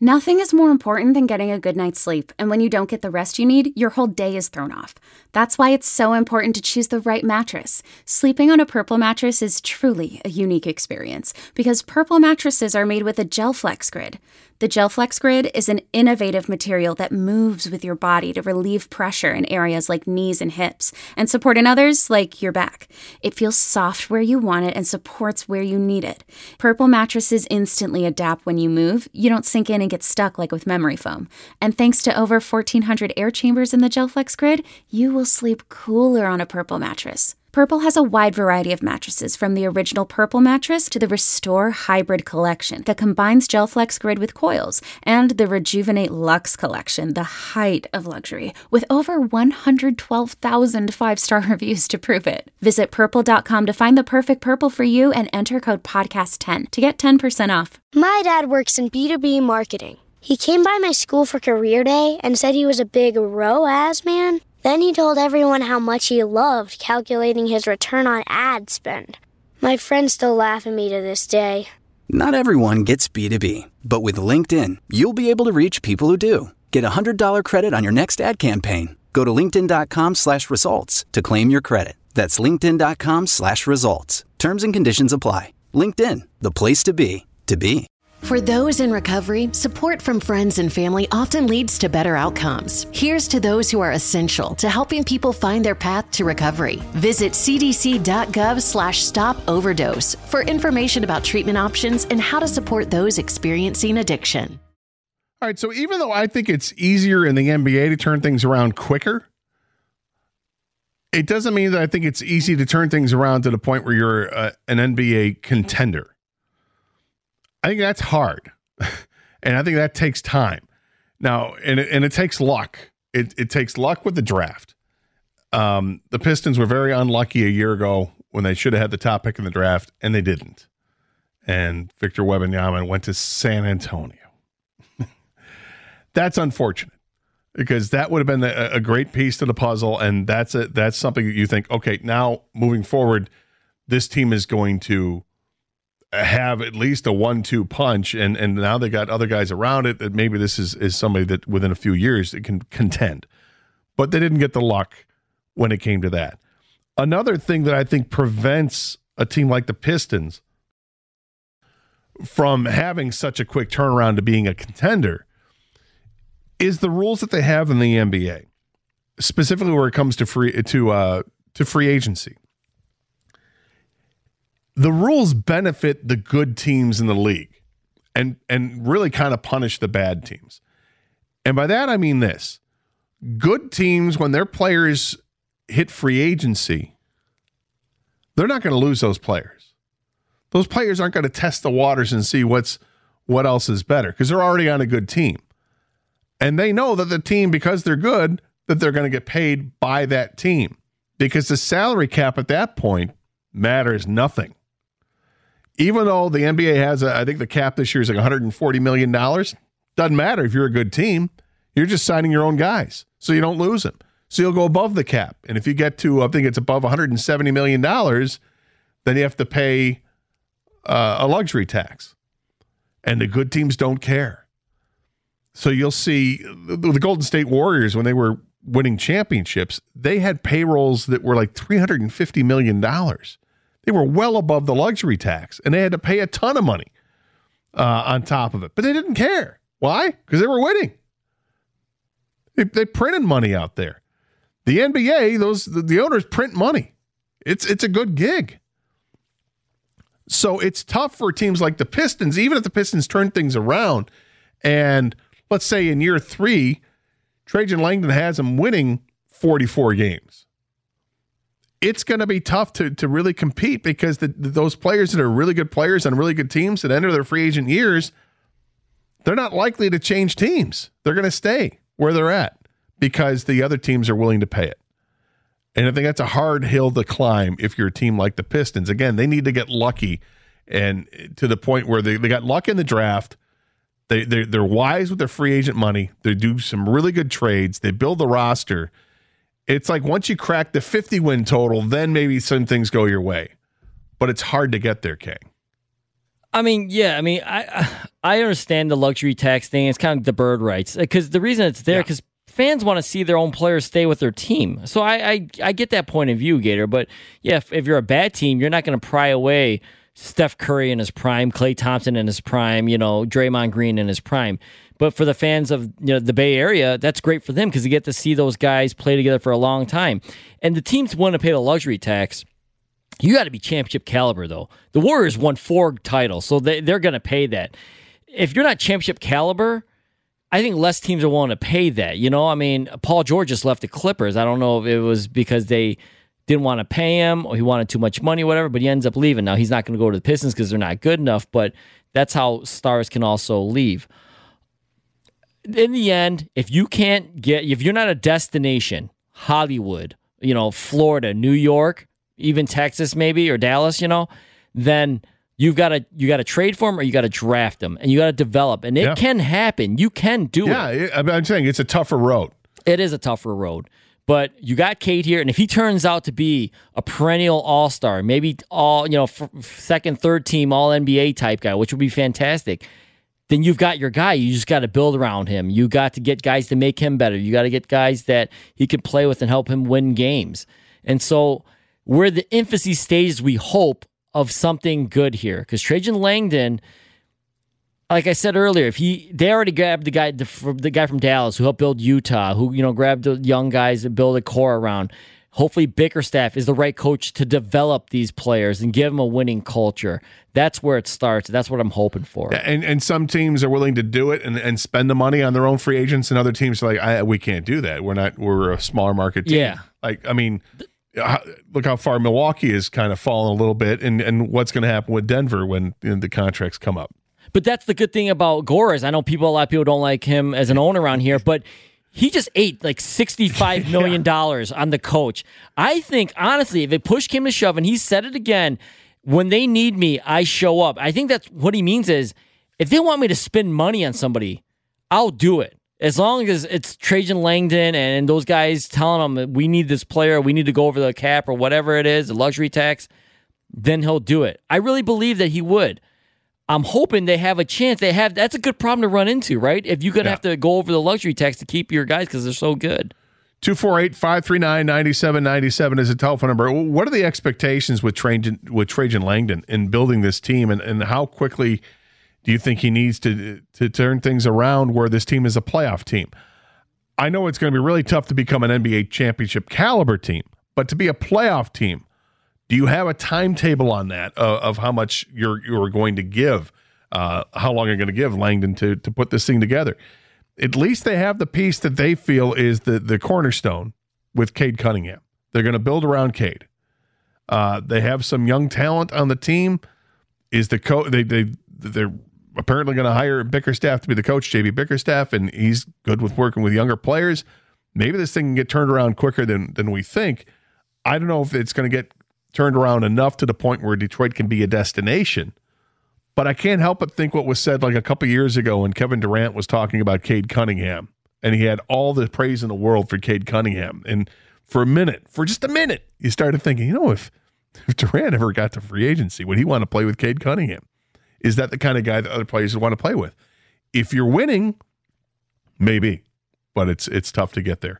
Nothing is more important than getting a good night's sleep, and when you don't get the rest you need, your whole day is thrown off. That's why it's so important to choose the right mattress. Sleeping on a Purple mattress is truly a unique experience, because Purple mattresses are made with a GelFlex Grid. The GelFlex Grid is an innovative material that moves with your body to relieve pressure in areas like knees and hips, and support in others like your back. It feels soft where you want it and supports where you need it. Purple mattresses instantly adapt when you move. You don't sink in and get stuck like with memory foam. And thanks to over 1,400 air chambers in the GelFlex Grid, you will sleep cooler on a Purple mattress. Purple has a wide variety of mattresses, from the original Purple mattress to the Restore Hybrid collection that combines GelFlex Grid with coils, and the Rejuvenate Luxe collection, the height of luxury, with over 112,000 five-star reviews to prove it. Visit purple.com to find the perfect Purple for you and enter code podcast10 to get 10% off. My dad works in B2B marketing. He came by my school for career day and said he was a big ROAS man. Then he told everyone how much he loved calculating his return on ad spend. My friends still laugh at me to this day. Not everyone gets B2B, but with LinkedIn, you'll be able to reach people who do. Get a $100 credit on your next ad campaign. Go to linkedin.com/results to claim your credit. That's linkedin.com/results. Terms and conditions apply. LinkedIn, the place to be, to be. For those in recovery, support from friends and family often leads to better outcomes. Here's to those who are essential to helping people find their path to recovery. Visit cdc.gov/stop-overdose for information about treatment options and how to support those experiencing addiction. All right, so even though I think it's easier in the NBA to turn things around quicker, it doesn't mean that I think it's easy to turn things around to the point where you're an NBA contender. I think that's hard, and I think that takes time. Now, and it takes luck. It takes luck with the draft. The Pistons were very unlucky a year ago when they should have had the top pick in the draft, and they didn't. And Victor Wembanyama went to San Antonio. That's unfortunate, because that would have been a great piece to the puzzle, and that's something that you think, okay, now moving forward, this team is going to have at least a 1-2 punch, and now they got other guys around it that maybe this is somebody that within a few years it can contend. But they didn't get the luck when it came to that. Another thing that I think prevents a team like the Pistons from having such a quick turnaround to being a contender is the rules that they have in the NBA, specifically where it comes to free agency. The rules benefit the good teams in the league and really kind of punish the bad teams. And by that, I mean this. Good teams, when their players hit free agency, they're not going to lose those players. Those players aren't going to test the waters and see what else is better, because they're already on a good team. And they know that the team, because they're good, that they're going to get paid by that team, because the salary cap at that point matters nothing. Even though the NBA has, I think the cap this year is like $140 million, doesn't matter if you're a good team. You're just signing your own guys, so you don't lose them. So you'll go above the cap. And if you get to, I think it's above $170 million, then you have to pay a luxury tax. And the good teams don't care. So you'll see the Golden State Warriors, when they were winning championships, they had payrolls that were like $350 million. They were well above the luxury tax, and they had to pay a ton of money on top of it. But they didn't care. Why? Because they were winning. They printed money out there. The NBA, the owners print money. It's a good gig. So it's tough for teams like the Pistons, even if the Pistons turn things around. And let's say in year 3, Trajan Langdon has them winning 44 games. It's going to be tough to really compete, because those players that are really good players on really good teams that enter their free agent years, they're not likely to change teams. They're going to stay where they're at because the other teams are willing to pay it. And I think that's a hard hill to climb if you're a team like the Pistons. Again, they need to get lucky, and to the point where they got luck in the draft. They're wise with their free agent money. They do some really good trades. They build the roster. It's like once you crack the 50-win total, then maybe some things go your way. But it's hard to get there, Kay. I mean, yeah. I mean, I understand the luxury tax thing. It's kind of the bird rights, because the reason it's there because fans want to see their own players stay with their team. So I get that point of view, Gator. But yeah, if you're a bad team, you're not going to pry away Steph Curry in his prime, Klay Thompson in his prime, Draymond Green in his prime. But for the fans of the Bay Area, that's great for them because you get to see those guys play together for a long time. And the teams want to pay the luxury tax. You got to be championship caliber, though. The Warriors won 4 titles, so they're going to pay that. If you're not championship caliber, I think less teams are willing to pay that. Paul George just left the Clippers. I don't know if it was because they didn't want to pay him or he wanted too much money, whatever, but he ends up leaving. Now, he's not going to go to the Pistons because they're not good enough, but that's how stars can also leave. In the end, if you're not a destination, Hollywood, Florida, New York, even Texas maybe, or Dallas, then you got to trade for them or you got to draft them and you got to develop. And it can happen. You can do it. Yeah, I'm saying it's a tougher road. It is a tougher road. But you got Cade here, and if he turns out to be a perennial all-star, maybe second, third team all-NBA type guy, which would be fantastic, then you've got your guy. You just got to build around him. You got to get guys to make him better. You got to get guys that he can play with and help him win games. And so we're the infancy stages, we hope, of something good here. Because Trajan Langdon, like I said earlier, they already grabbed the guy from Dallas who helped build Utah, who grabbed the young guys and build a core around. Hopefully Bickerstaff is the right coach to develop these players and give them a winning culture. That's where it starts. That's what I'm hoping for. Yeah, and some teams are willing to do it and spend the money on their own free agents, and other teams are like, we can't do that. We're a smaller market team. Yeah. Look how far Milwaukee is kind of fallen a little bit, and what's going to happen with Denver when the contracts come up. But that's the good thing about Gores. I know a lot of people don't like him as an owner around here, but he just ate like $65 million on the coach. I think, honestly, if it push came to shove, and he said it again, when they need me, I show up. I think that's what he means is, if they want me to spend money on somebody, I'll do it. As long as it's Trajan Langdon and those guys telling them we need this player, we need to go over the cap or whatever it is, the luxury tax, then he'll do it. I really believe that he would. I'm hoping they have a chance. That's a good problem to run into, right? If you're going to have to go over the luxury tax to keep your guys because they're so good. 248-539-9797 is a telephone number. What are the expectations with Trajan Langdon in building this team, and how quickly do you think he needs to turn things around where this team is a playoff team? I know it's going to be really tough to become an NBA championship caliber team, but to be a playoff team, do you have a timetable on that of how much you're going to give, how long you're going to give Langdon to put this thing together? At least they have the piece that they feel is the cornerstone with Cade Cunningham. They're going to build around Cade. They have some young talent on the team. Is the they're apparently going to hire Bickerstaff to be the coach, JB Bickerstaff, and he's good with working with younger players. Maybe this thing can get turned around quicker than we think. I don't know if it's going to get turned around enough to the point where Detroit can be a destination. But I can't help but think what was said like a couple years ago when Kevin Durant was talking about Cade Cunningham, and he had all the praise in the world for Cade Cunningham. And for just a minute, you started thinking, if Durant ever got to free agency, would he want to play with Cade Cunningham? Is that the kind of guy that other players would want to play with? If you're winning, maybe, but it's tough to get there.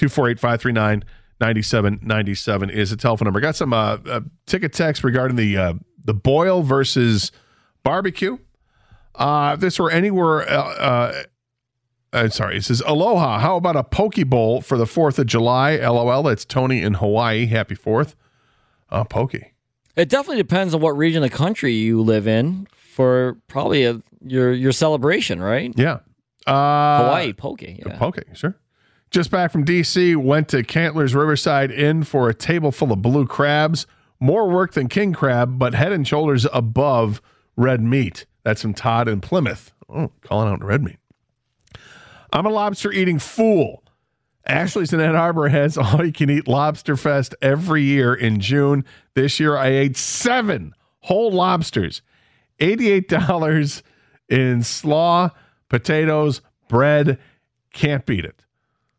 248-539-9797 is a telephone number. Got some ticket text regarding the Boyle versus barbecue. If this were anywhere, it says, aloha, how about a poke bowl for the 4th of July? LOL, that's Tony in Hawaii. Happy 4th. Poke. It definitely depends on what region of the country you live in for probably your celebration, right? Yeah. Hawaii, poke. Yeah. Poke, sure. Just back from D.C., went to Cantler's Riverside Inn for a table full of blue crabs. More work than king crab, but head and shoulders above red meat. That's from Todd in Plymouth. Oh, calling out red meat. I'm a lobster-eating fool. Ashley's in Ann Arbor has all-you-can-eat Lobster Fest every year in June. This year, I ate 7 whole lobsters. $88 in slaw, potatoes, bread. Can't beat it.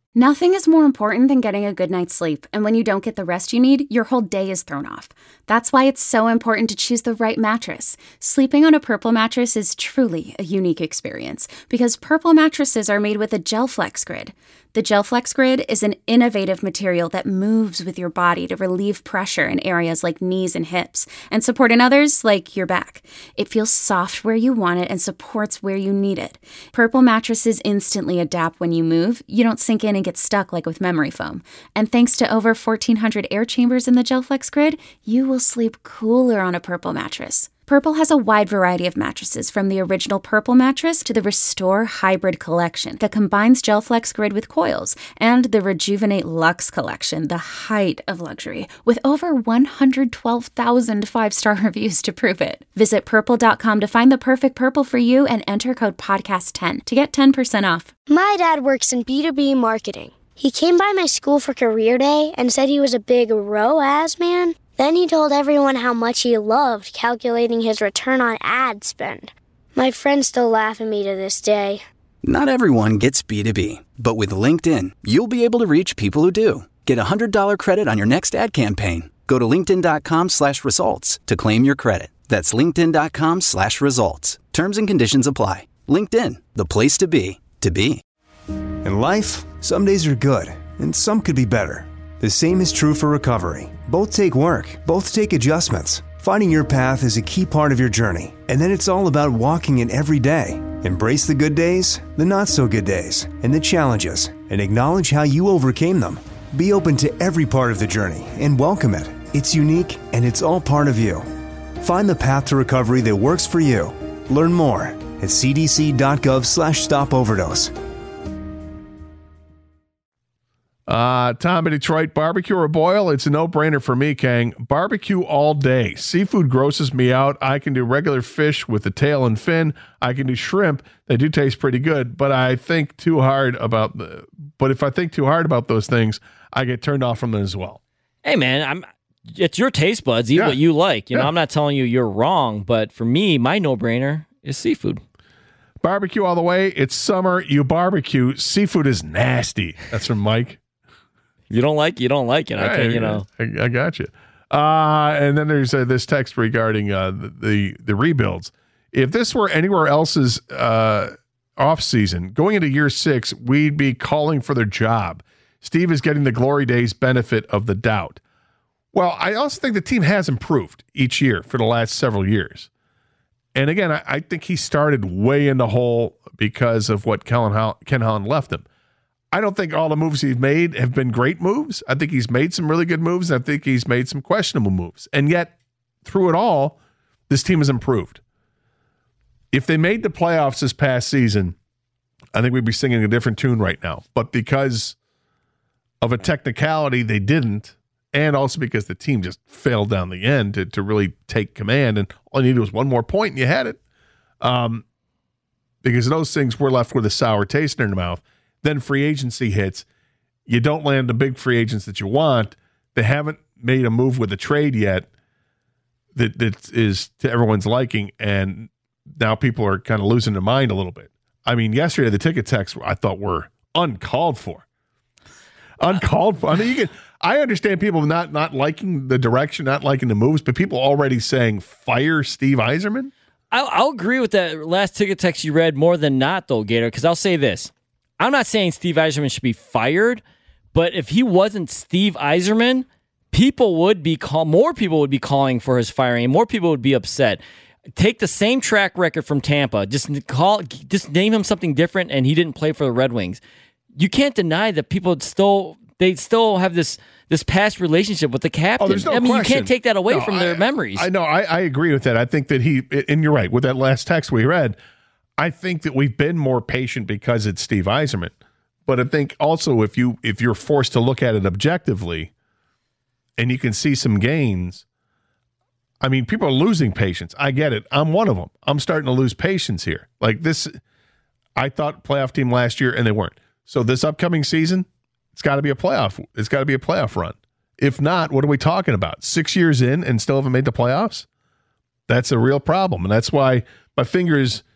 Nothing is more important than getting a good night's sleep, and when you don't get the rest you need, your whole day is thrown off. That's why it's so important to choose the right mattress. Sleeping on a Purple mattress is truly a unique experience because Purple mattresses are made with a GelFlex Grid. The GelFlex Grid is an innovative material that moves with your body to relieve pressure in areas like knees and hips and support in others like your back. It feels soft where you want it and supports where you need it. Purple mattresses instantly adapt when you move. You don't sink in and get stuck like with memory foam. And thanks to over 1,400 air chambers in the GelFlex Grid, you will sleep cooler on a Purple mattress. Purple has a wide variety of mattresses, from the original Purple mattress to the Restore Hybrid collection that combines GelFlex Grid with coils, and the Rejuvenate Luxe collection, the height of luxury, with over 112,000 five-star reviews to prove it. Visit Purple.com to find the perfect Purple for you and enter code PODCAST10 to get 10% off. My dad works in B2B marketing. He came by my school for career day and said he was a big ROAS man. Then he told everyone how much he loved calculating his return on ad spend. My friends still laugh at me to this day. Not everyone gets B2B, but with LinkedIn, you'll be able to reach people who do. Get a $100 credit on your next ad campaign. Go to linkedin.com/results to claim your credit. That's linkedin.com/results. Terms and conditions apply. LinkedIn, the place to be, to be. In life, some days are good, and some could be better. The same is true for recovery. Both take work, both take adjustments. Finding your path is a key part of your journey, and then it's all about walking it every day. Embrace the good days, the not-so-good days, and the challenges, and acknowledge how you overcame them. Be open to every part of the journey and welcome it. It's unique, and it's all part of you. Find the path to recovery that works for you. Learn more at cdc.gov/stopoverdose. Tom in Detroit, barbecue or boil? It's a no-brainer for me, Kang. Barbecue all day. Seafood grosses me out. I can do regular fish with the tail and fin. I can do shrimp. They do taste pretty good, but if I think too hard about those things, I get turned off from them as well. Hey, man, it's your taste buds. Eat what you like. I'm not telling you you're wrong, but for me, my no-brainer is seafood. Barbecue all the way. It's summer. You barbecue. Seafood is nasty. That's from Mike. You don't like it. I got you. And then there's this text regarding the rebuilds. If this were anywhere else's off season, going into year 6, we'd be calling for their job. Steve is getting the glory days benefit of the doubt. Well, I also think the team has improved each year for the last several years. And again, I think he started way in the hole because of what Ken Holland left him. I don't think all the moves he's made have been great moves. I think he's made some really good moves. And I think he's made some questionable moves. And yet, through it all, this team has improved. If they made the playoffs this past season, I think we'd be singing a different tune right now. But because of a technicality, they didn't. And also because the team just failed down the end to really take command. And all you needed was one more point and you had it. Because those things were left with a sour taste in their mouth. Then free agency hits. You don't land the big free agents that you want. They haven't made a move with a trade yet that is to everyone's liking. And now people are kind of losing their mind a little bit. I mean, yesterday the ticket texts I thought were uncalled for. I mean, I understand people not liking the direction, not liking the moves, but people already saying fire Steve Yzerman. I'll agree with that last ticket text you read more than not, though, Gator, because I'll say this. I'm not saying Steve Yzerman should be fired, but if he wasn't Steve Yzerman, more people would be calling for his firing, and more people would be upset. Take the same track record from Tampa, just name him something different, and he didn't play for the Red Wings. You can't deny that people still have this past relationship with the captain. No question. You can't take that away from their memories. I know. I agree with that. I think that and you're right, with that last text we read, I think that we've been more patient because it's Steve Yzerman. But I think also if you're forced to look at it objectively and you can see some gains, I mean, people are losing patience. I get it. I'm one of them. I'm starting to lose patience here. Like this, I thought playoff team last year and they weren't. So this upcoming season, it's got to be a playoff. It's got to be a playoff run. If not, what are we talking about? 6 years in and still haven't made the playoffs? That's a real problem. And that's why my fingers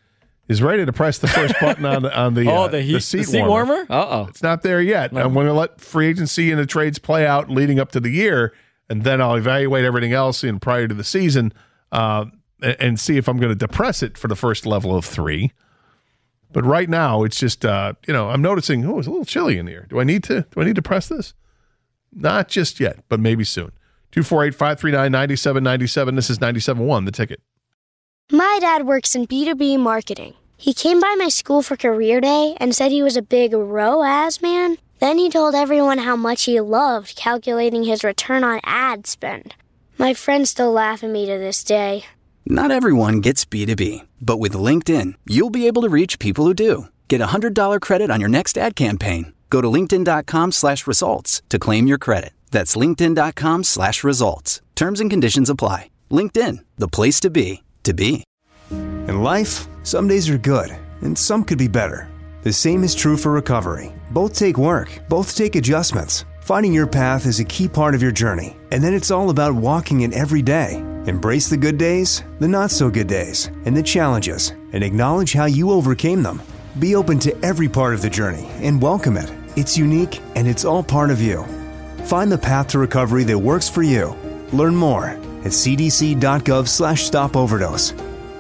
is ready to press the first button on the seat warmer. It's not there yet. I'm going to let free agency and the trades play out leading up to the year, and then I'll evaluate everything else in prior to the season and see if I'm going to depress it for the first level of 3. But right now, it's just I'm noticing. It's a little chilly in here. Do I need to press this? Not just yet, but maybe soon. 248-539-9797. This is 97.1, The Ticket. My dad works in B2B marketing. He came by my school for career day and said he was a big ROAS man. Then he told everyone how much he loved calculating his return on ad spend. My friends still laugh at me to this day. Not everyone gets B2B, but with LinkedIn, you'll be able to reach people who do. Get a $100 credit on your next ad campaign. Go to linkedin.com/results to claim your credit. That's linkedin.com/results. Terms and conditions apply. LinkedIn, the place to be. In life, some days are good, and some could be better. The same is true for recovery. Both take work, both take adjustments. Finding your path is a key part of your journey, and then it's all about walking it every day. Embrace the good days, the not-so-good days, and the challenges, and acknowledge how you overcame them. Be open to every part of the journey and welcome it. It's unique, and it's all part of you. Find the path to recovery that works for you. Learn more at cdc.gov/stop-overdose.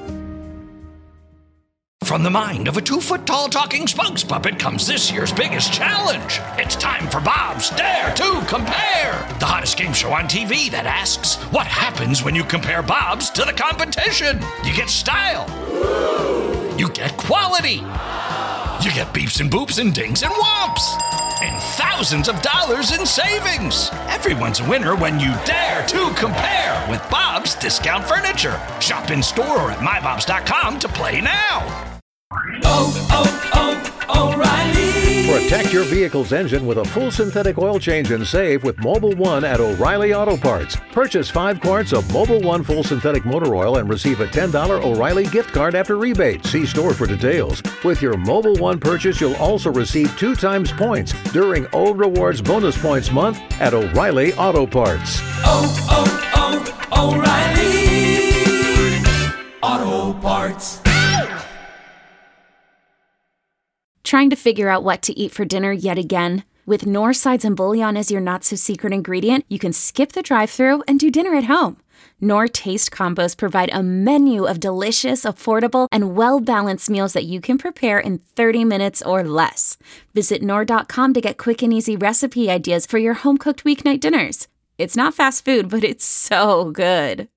From the mind of a 2-foot-tall talking spokes puppet comes this year's biggest challenge. It's time for Bob's Dare to Compare, the hottest game show on TV that asks, what happens when you compare Bob's to the competition? You get style. You get quality. You get beeps and boops and dings and whomps. And thousands of dollars in savings. Everyone's a winner when you dare to compare with Bob's Discount Furniture. Shop in store or at mybobs.com to play now. O'Reilly. Protect your vehicle's engine with a full synthetic oil change and save with Mobil 1 at O'Reilly Auto Parts. Purchase 5 quarts of Mobil 1 full synthetic motor oil and receive a $10 O'Reilly gift card after rebate. See store for details. With your Mobil 1 purchase, you'll also receive 2 times points during O Rewards Bonus Points Month at O'Reilly Auto Parts. O'Reilly Auto Parts. Trying to figure out what to eat for dinner yet again? With Knorr sides and bouillon as your not-so-secret ingredient, you can skip the drive-thru and do dinner at home. Knorr Taste Combos provide a menu of delicious, affordable, and well-balanced meals that you can prepare in 30 minutes or less. Visit Knorr.com to get quick and easy recipe ideas for your home-cooked weeknight dinners. It's not fast food, but it's so good.